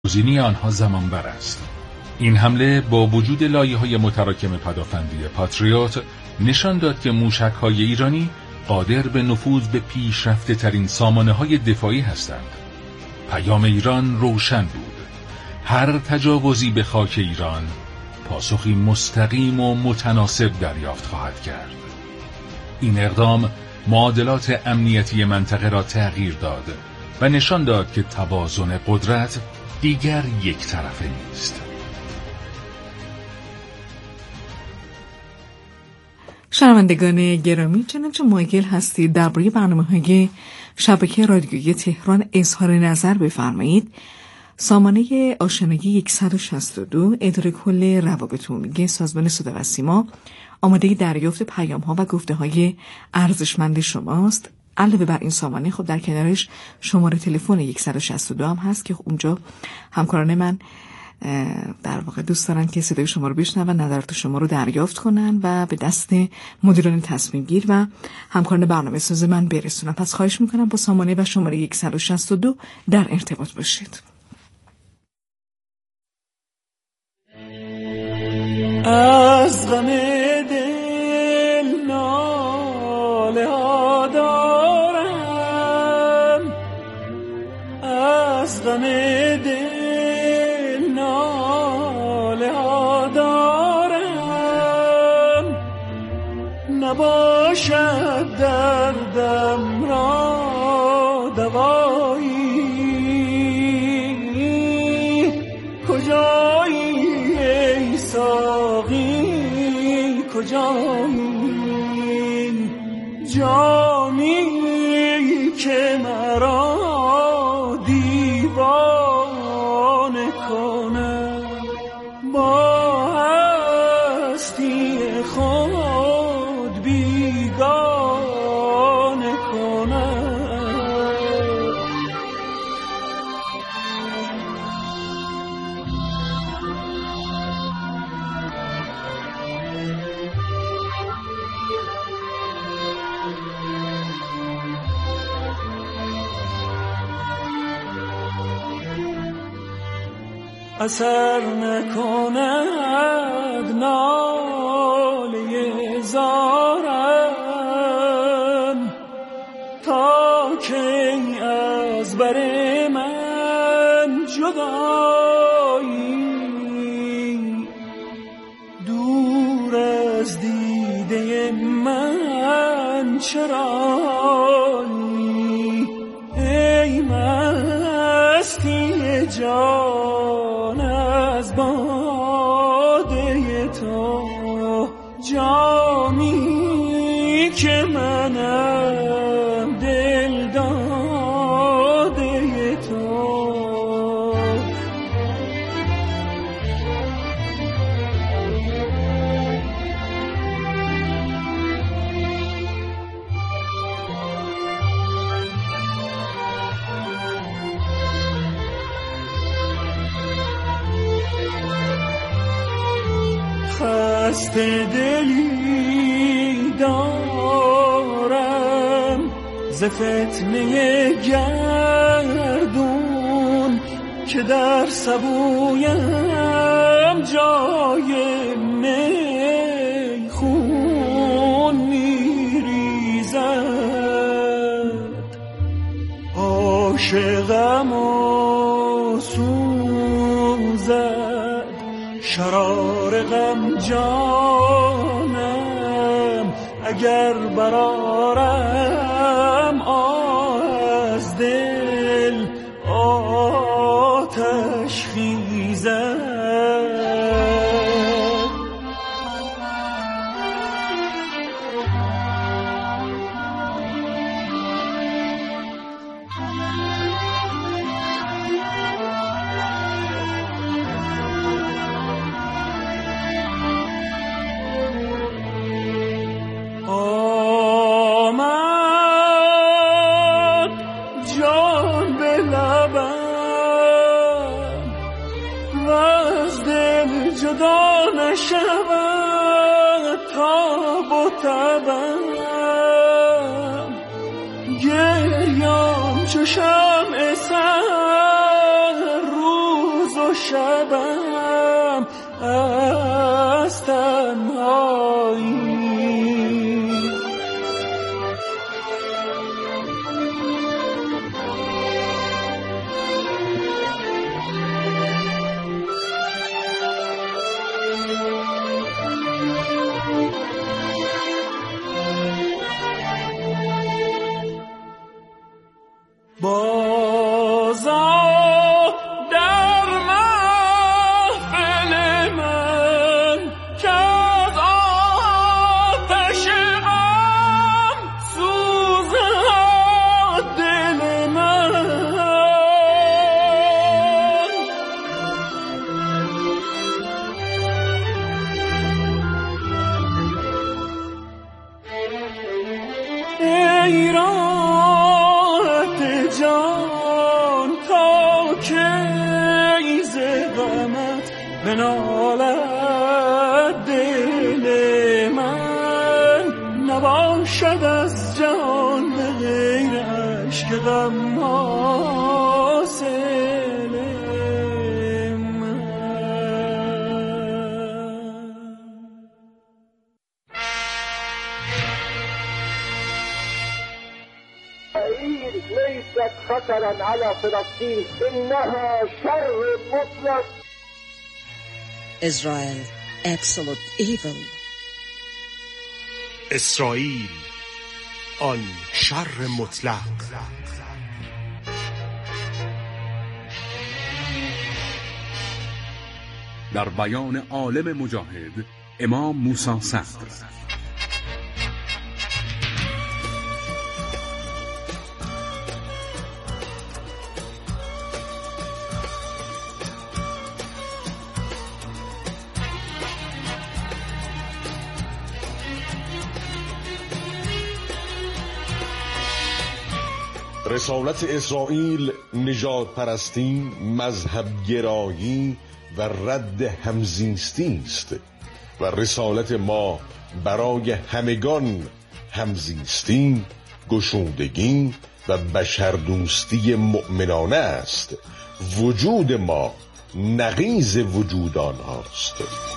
جایگزینی آنها زمان بر است. این حمله با وجود لایه‌های متراکم پدافندی پاتریوت نشان داد که موشک‌های ایرانی قادر به نفوذ به پیشرفته ترین سامانه‌های دفاعی هستند. پیام ایران روشن بود: هر تجاوزی به خاک ایران پاسخی مستقیم و متناسب دریافت خواهد کرد. این اقدام معادلات امنیتی منطقه را تغییر داد و نشان داد که توازن قدرت دیگر یک طرفه نیست. شنوندگان گرامی، چنانچه مایل هستید درباره برنامه‌های شبکه رادیویی تهران اظهار نظر بفرمایید، سامانه آشنایی 162 اداره کل روابط عمومی سازمان صدا و سیما آماده دریافت پیام‌ها و گفته‌های ارزشمند شماست. علاوه بر این سامانه در کنارش شماره تلفن 162 هم هست که اونجا همکاران من در واقع دوست دارن که صدای شما رو بشنون، نظرات شما رو دریافت کنن و به دست مدیران تصمیم گیر و همکاران برنامه ساز من برسونن. پس خواهش میکنم با سامانه و شماره 162 در ارتباط باشید. از غم دل ناله ها دارم، از غم دل ناله ها دارم، نباشد دردم را دوایی، کجایی ای ساقی کجایی، جامی که مرا دیوانه کنه، با هستی خود بیگانه کنه. اثر نکند ناله زارم، تا که از بر من جدایی، دور از دیده من چرایی، ای مستی جان از باده تو، جامی که منم دل داده تو. خسته دلی دارم ز فتنه گردون، که در سبویم جای میخون میریزد، عاشقم و سوزد شرار غم جانم، اگر برارم از دل آتش خیزد. شود تاب و تبم، گریام چو شمع سر روز شبم از تنهایی. بنالد دل من نباشد از جهان به غیر عشق غم حاصل من. ليست خطرا على فلسطين إنها شر مطلق. Israel, absolute evil. اسرائیل، آن شر مطلق. در بیان عالم مجاهد امام موسی صدر. رسالت اسرائیل نژاد پرستی، مذهب گرایی و رد همزیستی است و رسالت ما برای همگان همزیستی، گشودگی و بشردوستی مؤمنانه است. وجود ما نقیض وجود آنهاست.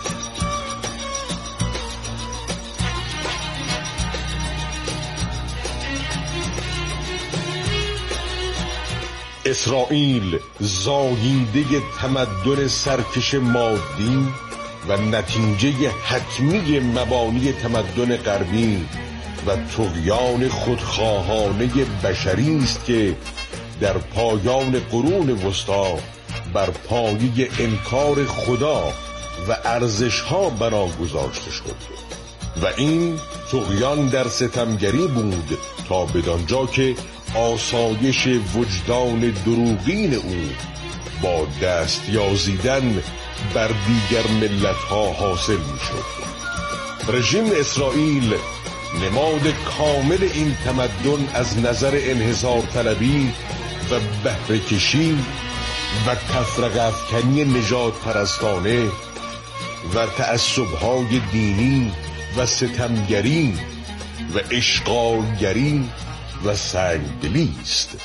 اسرائیل زاییده تمدن سرکش مادی و نتیجه حتمی مبانی تمدن غربی و طغیان خودخواهانه بشری است که در پایان قرون وسطی بر پایه انکار خدا و ارزش‌ها بنا گذاشته شد و این طغیان در ستمگری بود تا بدانجا که آسایش وجدان دروغین او با دست یازیدن بر دیگر ملت‌ها حاصل می‌شد. رژیم اسرائیل نماد کامل این تمدن از نظر انحصار طلبی و بهره کشی و تفرقه افکنی نژاد پرستانه و تعصب‌های دینی و ستمگری و اشغالگری و سنگدلی است.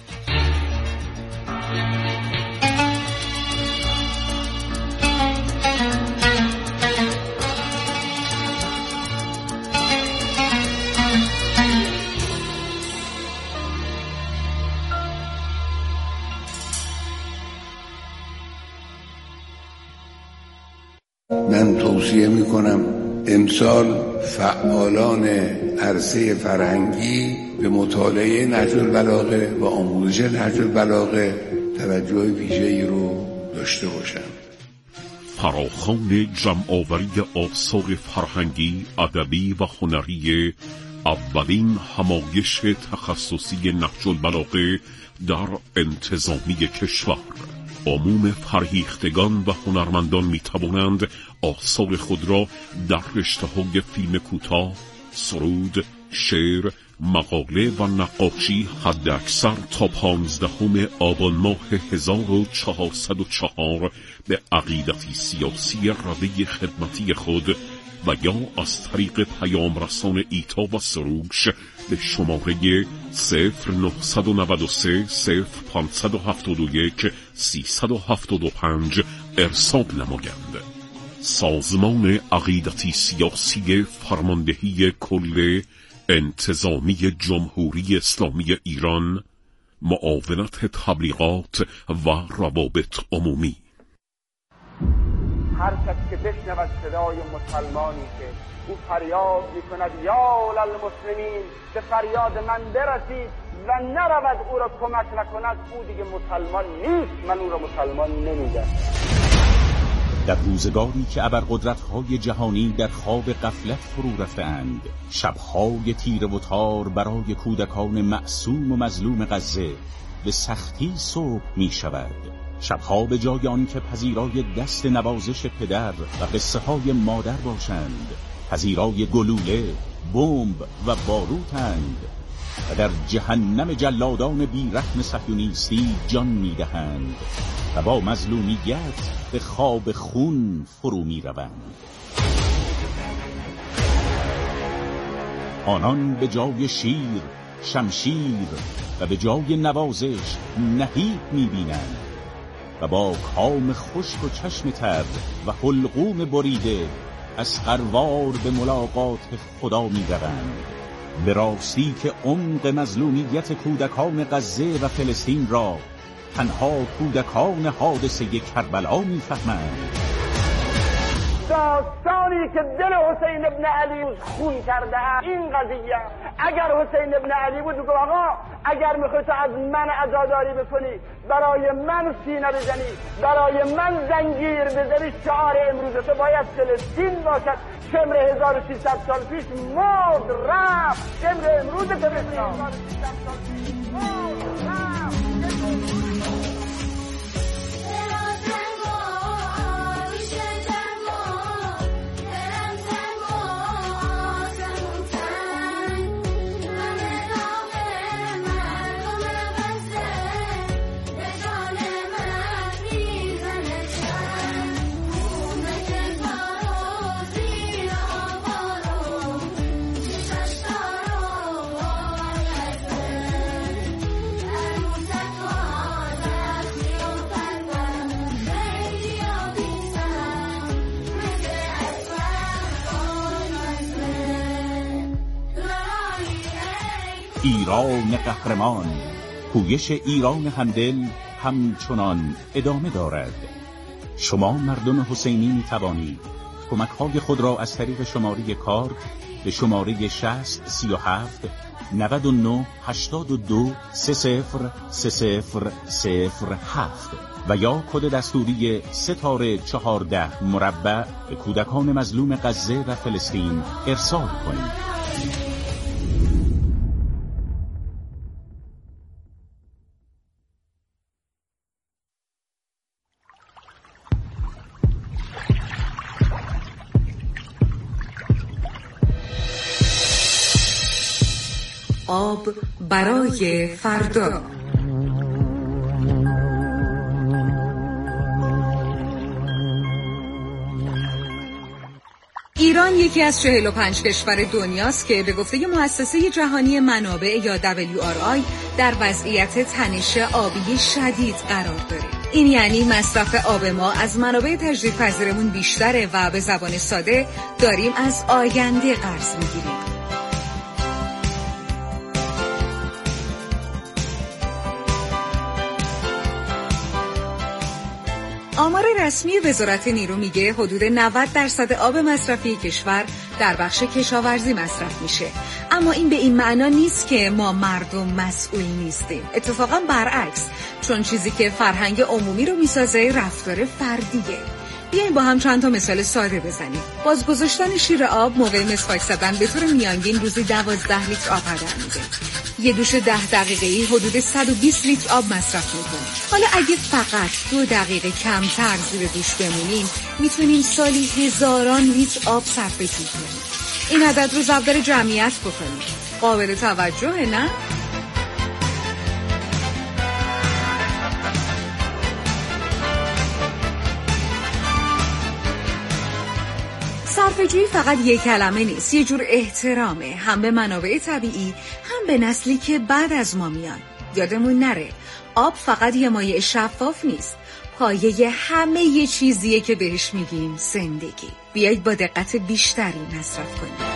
من توصیه میکنم امسال فعالان عرصه فرهنگی به مطالعه نهج البلاغه و آموزش نهج البلاغه توجه ویژه‌ای رو داشته باشند. فراخوان جمع‌آوری آثار فرهنگی، ادبی و هنری اولین همایش تخصصی نهج البلاغه در انتظامی کشور. عموم فرهیختگان و هنرمندان می توانند آثار خود را در رشته‌های فیلم کوتاه، سرود، شعر، مقاله و نقاشی حد اکثر تا 15 آبان ماه 1404 به عقیدتی سیاسی روی خدمتی خود و یا از طریق پیام رسان ایتا و سروش به شماره 0993 0571 375 ارسال نمایند. سازمان عقیدتی سیاسی فرماندهی کل انتظامی جمهوری اسلامی ایران، معاونت تبلیغات و روابط عمومی. هر کس که بشنود صدای مسلمانی که او فریاد میکند یا للمسلمین، به فریاد من برسید و نرود او را کمک نکند، او دیگه مسلمان نیست. من او را مسلمان نمیدم. در روزگاری که ابرقدرت‌های جهانی در خواب غفلت فرو رفتند، شب‌های تیره و تار برای کودکان معصوم و مظلوم غزه به سختی صبح می‌شود. شب‌ها به جای آنکه پذیرای دست نوازش پدر و قصه‌های مادر باشند، پذیرای گلوله، بمب و باروتند و در جهنم جلادان بی‌رحم صهیونیستی جان می‌دهند و با مظلومیت به خواب خون فرو می‌روند. آنان به جای شیر، شمشیر و به جای نوازش نهیب می‌بینند و با کام خشک و چشم تر و حلقوم بریده از خروار به ملاقات خدا می‌روند. به راستی که عمق مظلومیت کودکان غزه و فلسطین را تنها کودکان حادثه کربلا می‌فهمند. داستانی که دل حسین ابن علی خون کرده این قضیه، اگر حسین ابن علی بود بگو آقا اگر میخوای تو از من عزاداری بکنی، برای من سینه بزنی، برای من زنجیر بزنی، شعار امروز تو باید فلسطین باشد. شمر 1300 سال پیش مرد رفت، شمر امروز تو بشنام. ایران قهرمان، پویش ایران همدل همچنان ادامه دارد. شما مردم حسینی می توانید کمک‌های خود را از طریق شماره کارت به شماره 6037 99 82 303007 و یا کد دستوری ستاره 14 مربع به کودکان مظلوم غزه و فلسطین ارسال کنید. آب برای فردا. ایران یکی از 45 کشور دنیاست که به گفته مؤسسه جهانی منابع یا WRI در وضعیت تنش آبی شدید قرار داره. این یعنی مصرف آب ما از منابع تجدیدپذیرمون بیشتره و به زبان ساده داریم از آینده قرض میگیریم. آمار رسمی وزارت نیرو میگه حدود 90% آب مصرفی کشور در بخش کشاورزی مصرف میشه. اما این به این معنا نیست که ما مردم مسئول نیستیم. اتفاقا برعکس، چون چیزی که فرهنگ عمومی رو میسازه رفتار فردیه. بیاین با هم چند تا مثال ساده بزنیم. بازگذاشتن شیر آب موقع مسواک زدن به طور میانگین روزی 12 لیتر آب هدر میده. یه دوش 10 دقیقه‌ای حدود 120 لیتر آب مصرف میکنه. حالا اگه فقط 2 دقیقه کمتر زیر دوش بمونیم میتونیم سالی هزاران لیتر آب صرفه کنیم. این عدد رو ضرب در جمعیت بکنیم. قابل توجهه نه؟ صرفه‌جویی فقط یک کلمه نیست، یه جور احترامه، هم به منابع طبیعی هم به نسلی که بعد از ما میان. یادمون نره آب فقط یه مایع شفاف نیست، پایه همه یه چیزیه که بهش میگیم زندگی. بیایید با دقت بیشتری مصرف کنیم.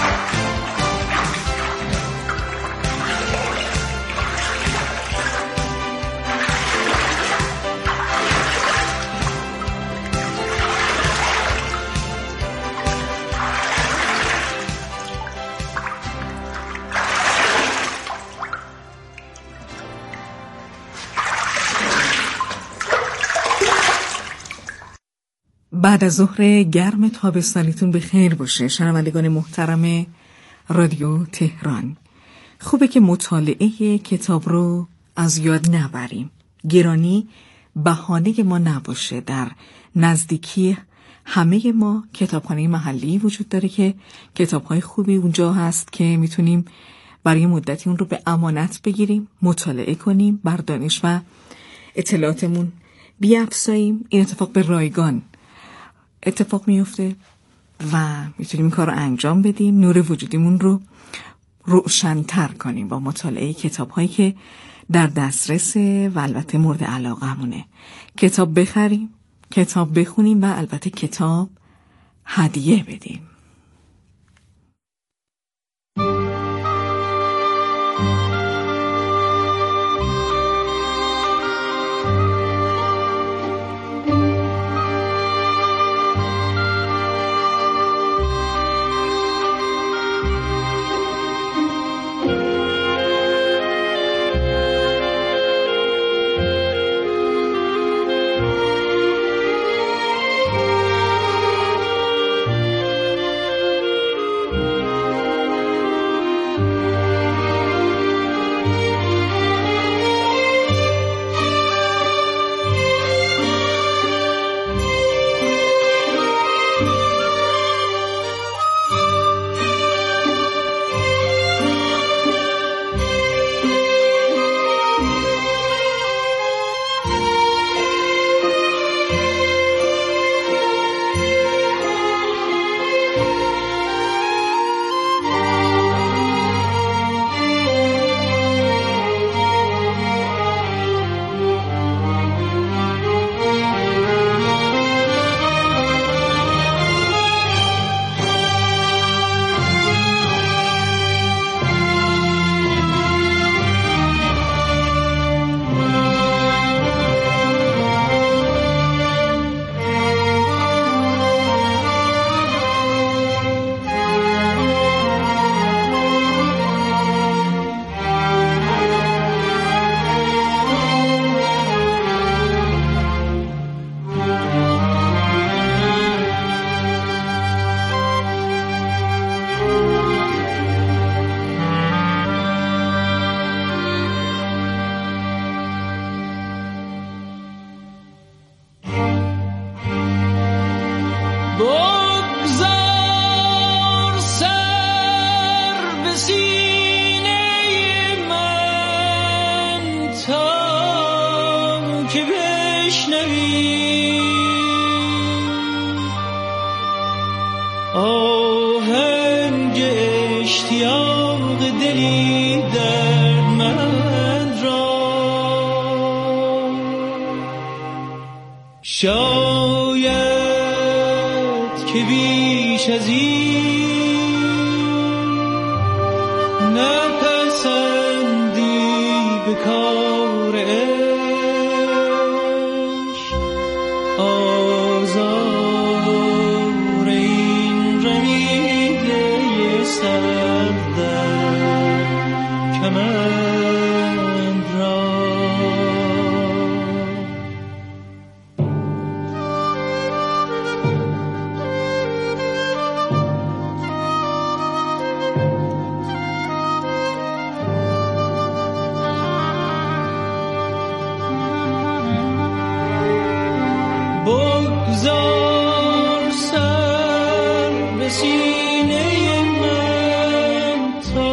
بعد از ظهر گرم تابستانیتون به خیر باشه شنوندگان محترم رادیو تهران. خوبه که مطالعه کتاب رو از یاد نبریم. گرانی بهانه ما نباشه. در نزدیکی همه ما کتابخانه محلی وجود داره که کتاب‌های خوبی اونجا هست که میتونیم برای مدتی اون رو به امانت بگیریم، مطالعه کنیم، بر دانش و اطلاعاتمون بیافزاییم. این اتفاق به رایگان اتفاق میفته و میتونیم این کار رو انجام بدیم، نور وجودیمون رو روشن‌تر کنیم با مطالعه کتاب‌هایی که در دسترس و البته مورد علاقه‌مونه. کتاب بخریم، کتاب بخونیم و البته کتاب هدیه بدیم. شاید که بیش از این نپسندی به کار عشق، آزار این رمیده سر در کمند را. بگذار سر به سینه من تا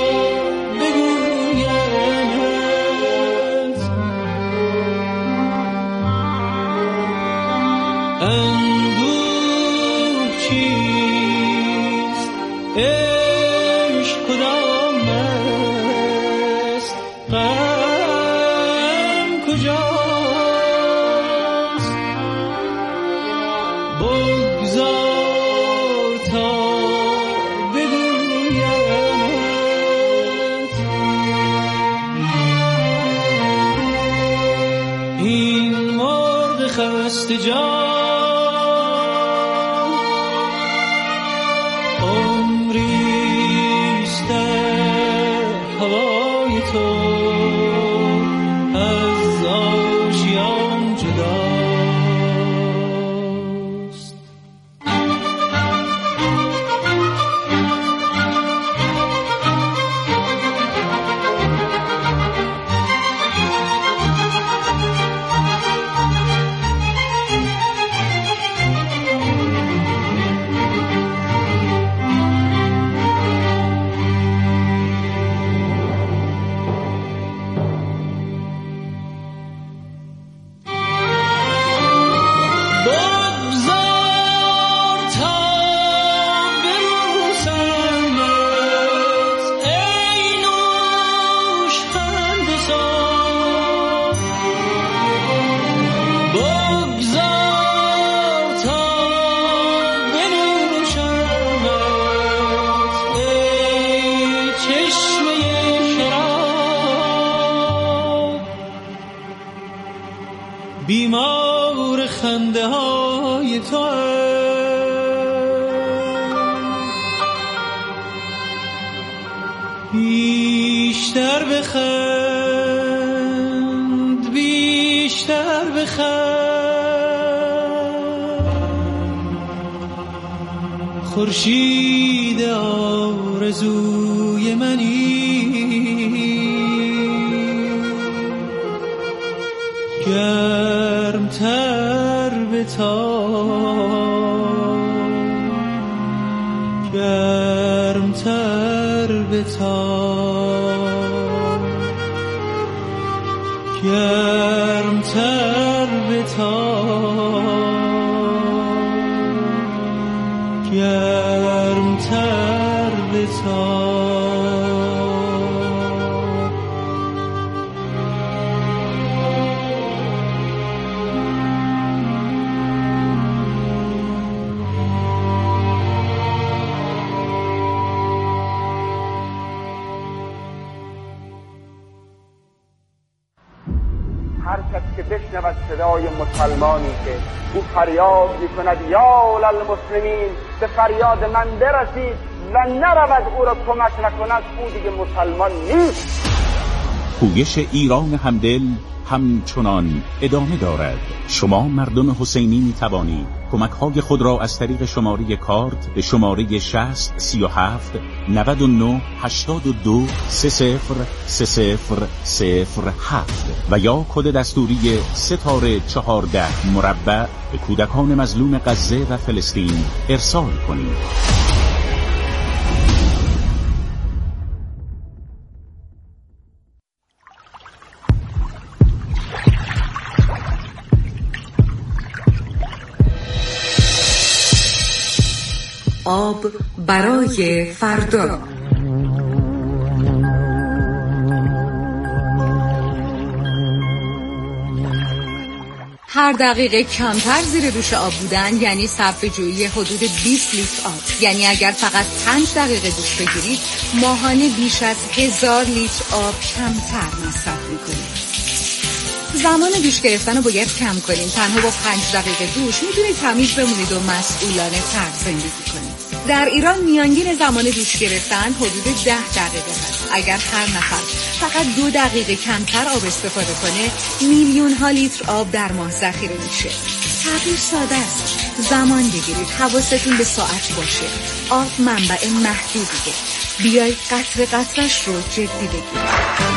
بگویمت اندوه چیست عشق کدام است غم کجاست بگذار تا بگویمت این مرغ خسته جان بیمار خنده های تو بیشتر بخند بیشتر بخند خورشید آرزوی منی گرمتر بتاب گرمتر بتاب گرمتر بتاب گرمتر بتاب که بشنود صدای مسلمانی که او فریاد می‌کند یا للمسلمین، به فریاد من برسید و نرود او را کمک نکند، او دیگه مسلمان نیست. پویش ایران همدل همچنان ادامه دارد. شما مردم حسینی می توانید کمک‌های خود را از طریق شماره کارت به شماره 60 37 99 82 303007 و یا کد دستوری ستاره 14 مربع به کودکان مظلوم غزه و فلسطین ارسال کنید. آب برای فردا. هر دقیقه کمتر زیر دوش آب بودن یعنی صرفه جویی حدود 20 لیتر آب. یعنی اگر فقط 5 دقیقه دوش بگیرید ماهانه بیش از 1000 لیتر آب کمتر مصرف می‌کنید. زمان دوش گرفتن رو باید کم کنیم. تنها با 5 دقیقه دوش میتونید تمیز بمونید و مسئولانه تر زندگی کنید. در ایران میانگین زمان دوش گرفتن حدود 10 دقیقه هست. اگر هر نفر فقط 2 دقیقه کمتر آب استفاده کنه میلیون ها لیتر آب در ماه ذخیره میشه. تغییر ساده است. زمان بگیرید، حواستون به ساعت باشه. آب منبع محدودیه. بیایید قطره قطرش رو جدی بگیرید.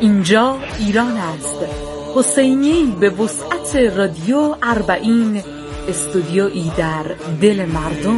اینجا ایران است. حسینی به وسعت رادیو 40، استودیویی در دل مردم.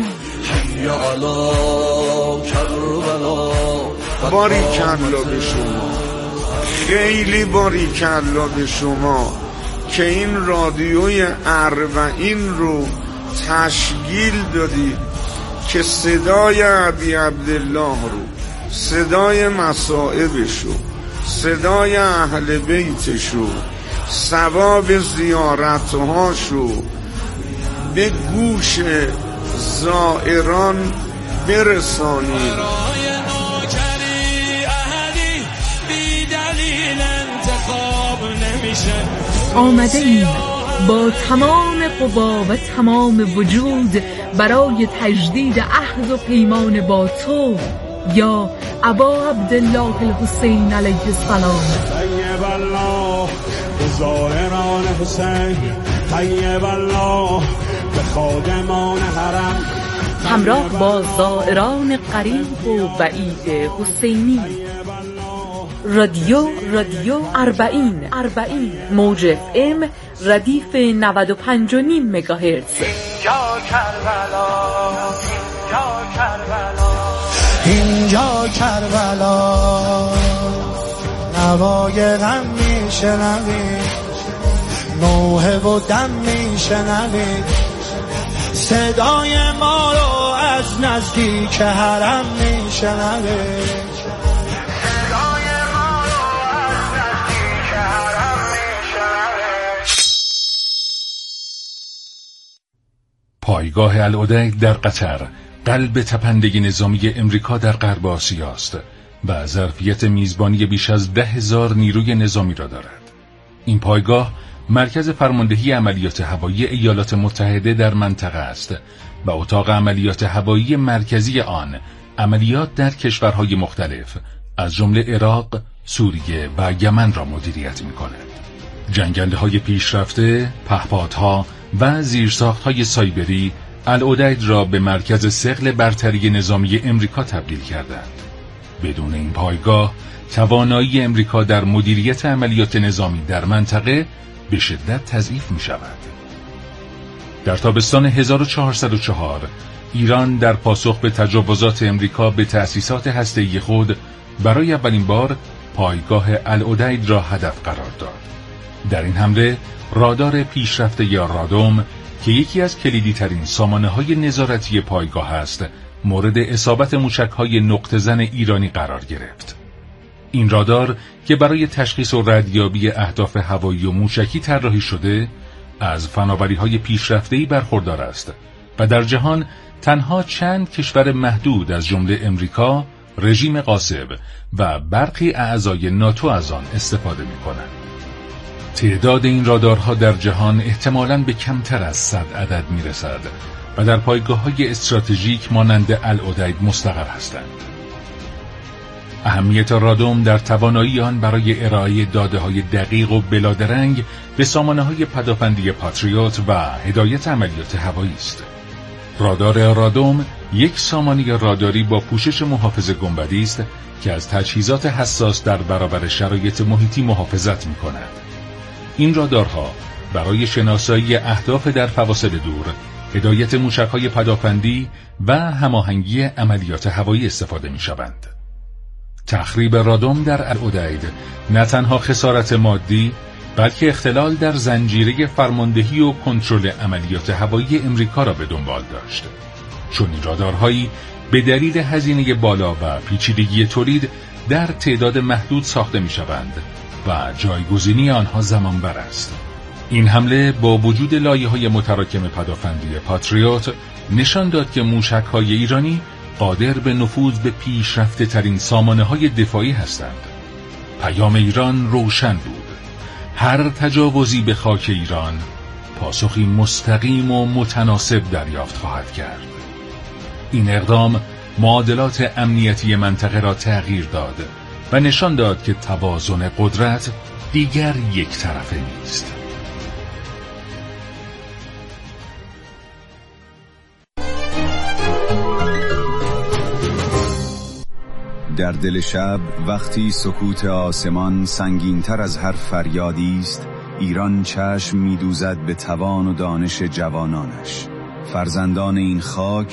باریکلا به شما، خیلی باریکلا به شما که این رادیوی 40 رو تشکیل دادید که صدای ابی عبدالله رو، صدای مصائبشو، صدای اهل بیتشو، ثواب زیارتهاشو به گوش زائران برسانید. آمده ایم با تمام قوا و تمام وجود برای تجدید عهد و پیمان با تو یا ابا عبدالله الحسین علیه السلام. طیب الله به زائران حسین، طیب الله به خادمان حرم، همراه با زائران قریب و بعید حسینی. رادیو 40 موج FM ردیف 95.5 مگاهرتز. اینجا کربلا، نوای غم میشنوید، نوحه و دم میشنوید، صدای ما رو از نزدیک حرم میشنوید. پایگاه العدید در قطر قلب تپنده نظامی امریکا در غرب آسیا است و ظرفیت میزبانی بیش از 10,000 نیروی نظامی را دارد. این پایگاه مرکز فرماندهی عملیات هوایی ایالات متحده در منطقه است و اتاق عملیات هوایی مرکزی آن عملیات در کشورهای مختلف از جمله عراق، سوریه و یمن را مدیریت می‌کند. جنگنده‌های پیشرفته، پهپادها و زیرساخت‌های سایبری العدید را به مرکز ثقل برتری نظامی امریکا تبدیل کردند. بدون این پایگاه توانایی امریکا در مدیریت عملیات نظامی در منطقه به شدت تضعیف می‌شود. در تابستان 1404 ایران در پاسخ به تجاوزات امریکا به تأسیسات هسته‌ای خود برای اولین بار پایگاه العدید را هدف قرار داد. در این حمله رادار پیشرفته یا رادوم که یکی از کلیدی ترین سامانه‌های نظارتی پایگاه است، مورد اصابت موشک‌های نقطه‌زن ایرانی قرار گرفت. این رادار که برای تشخیص و ردیابی اهداف هوایی و موشکی طراحی شده، از فناوری‌های پیشرفته‌ای برخوردار است و در جهان تنها چند کشور محدود از جمله امریکا، رژیم غاصب و برخی اعضای ناتو از آن استفاده می‌کنند. تعداد این رادارها در جهان احتمالاً به کمتر از 100 عدد میرسد و در پایگاه‌های استراتژیک مانند العدید مستقر هستند. اهمیت رادوم در توانایی آن برای ارائه داده‌های دقیق و بلادرنگ به سامانه‌های پدافندی پاتریوت و هدایت عملیات هوایی است. رادار رادوم یک سامانه راداری با پوشش محافظ گنبدی است که از تجهیزات حساس در برابر شرایط محیطی محافظت می‌کند. این رادارها برای شناسایی اهداف در فواصل دور، هدایت موشک‌های پدافندی و هماهنگی عملیات هوایی استفاده می‌شوند. تخریب رادوم در العدید نه تنها خسارت مادی، بلکه اختلال در زنجیره فرماندهی و کنترل عملیات هوایی امریکا را به دنبال داشت، چون این رادارهایی به دلیل هزینه بالا و پیچیدگی تولید در تعداد محدود ساخته می‌شوند و جایگزینی آنها زمانبر است. این حمله با وجود لایه‌های متراکم پدافندی پاتریوت نشان داد که موشک‌های ایرانی قادر به نفوذ به پیشرفته ترین سامانه‌های دفاعی هستند. پیام ایران روشن بود: هر تجاوزی به خاک ایران پاسخی مستقیم و متناسب دریافت خواهد کرد. این اقدام معادلات امنیتی منطقه را تغییر داد و نشان داد که توازن قدرت دیگر یک طرفه نیست. در دل شب وقتی سکوت آسمان سنگین‌تر از هر فریادی است، ایران چشم می‌دوزد به توان و دانش جوانانش. فرزندان این خاک